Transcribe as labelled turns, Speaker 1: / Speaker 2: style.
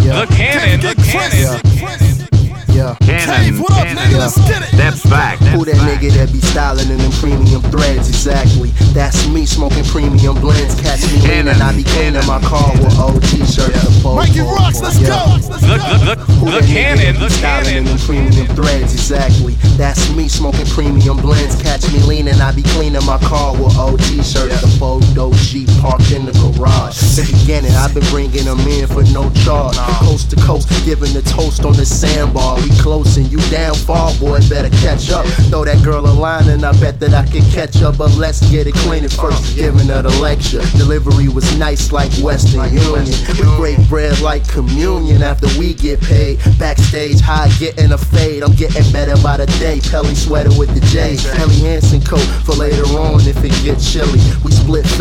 Speaker 1: The Cannon.
Speaker 2: Cannon,
Speaker 3: what up, nigga? Let's get it.
Speaker 2: Steps back.
Speaker 4: Who that nigga that be styling in them premium threads? Exactly. That's me smoking premium blends. Catch me leaning, I be cleaning my car with old t-shirts.
Speaker 3: Mikey Rocks, let's go.
Speaker 1: The Cannon.
Speaker 4: Styling in them premium threads. Exactly. That's me smoking premium blends. Catch me leaning, I be cleaning my car with old t-shirts. The photo Jeep parked in the garage. In the beginning, I've been bringing them in for no charge. Coast to coast, giving the toast on the sandbar. We close and you down far, boy, better catch up. Throw that girl a line and I bet that I can catch up. But let's get it clean at first, giving her the lecture. Delivery was nice like Western Union. We break bread like communion after we get paid. Backstage high, getting a fade. I'm getting better by the day. Pelly sweater with the J. Helly Hansen coat for later on if it gets chilly. We split